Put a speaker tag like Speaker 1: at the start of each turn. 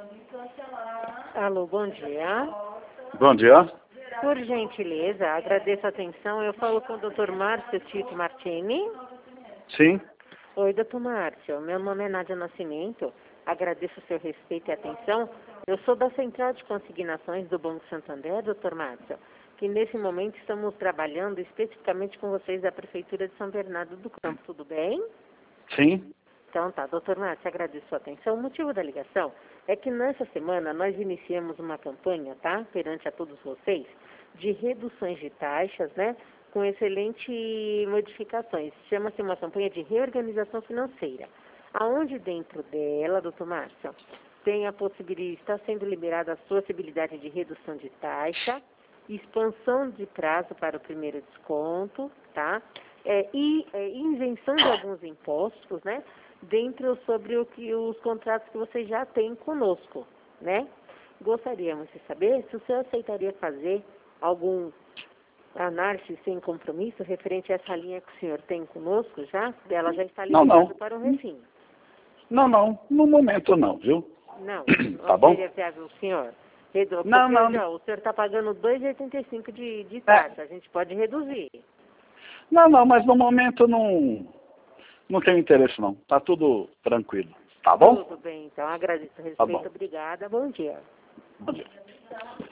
Speaker 1: Alô, bom dia.
Speaker 2: Bom dia.
Speaker 1: Por gentileza, agradeço a atenção. Eu falo com o Dr. Márcio Tito Martini.
Speaker 2: Sim.
Speaker 1: Oi, Dr. Márcio. Meu nome é Nádia Nascimento. Agradeço o seu respeito e atenção. Eu sou da Central de Consignações do Banco Santander, Dr. Márcio, que nesse momento estamos trabalhando especificamente com vocês da Prefeitura de São Bernardo do Campo. Tudo bem?
Speaker 2: Sim.
Speaker 1: Então tá, doutor Márcio, agradeço a sua atenção. O motivo da ligação é que nessa semana nós iniciamos uma campanha, tá? Perante a todos vocês, de reduções de taxas, né? Com excelentes modificações. Chama-se uma campanha de reorganização financeira. Aonde dentro dela, doutor Márcio, tem a possibilidade, está sendo liberada a possibilidade de redução de taxa, expansão de prazo para o primeiro desconto, tá? E isenção de alguns impostos, né? Dentro sobre os contratos que você já tem conosco, né? Gostaríamos de saber se o senhor aceitaria fazer algum análise sem compromisso referente a essa linha que o senhor tem conosco já? Ela já está liberada para um refim.
Speaker 2: Não. No momento não, viu?
Speaker 1: Não.
Speaker 2: Tá bom?
Speaker 1: Seria viável o senhor?
Speaker 2: Não.
Speaker 1: O senhor está pagando R$ 2,85 de taxa. A gente pode reduzir.
Speaker 2: Não, mas no momento não tenho interesse não. Tá tudo tranquilo. Tá bom?
Speaker 1: Tudo bem, então. Agradeço o respeito.
Speaker 2: Tá bom.
Speaker 1: Obrigada. Bom dia.
Speaker 2: Bom dia.